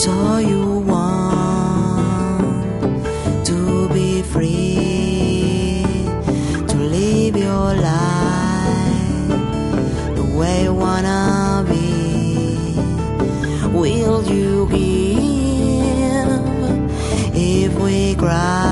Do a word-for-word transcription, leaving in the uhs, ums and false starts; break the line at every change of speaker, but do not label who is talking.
So you want to be free, to live your life the way you wanna be. Will you give if we cry?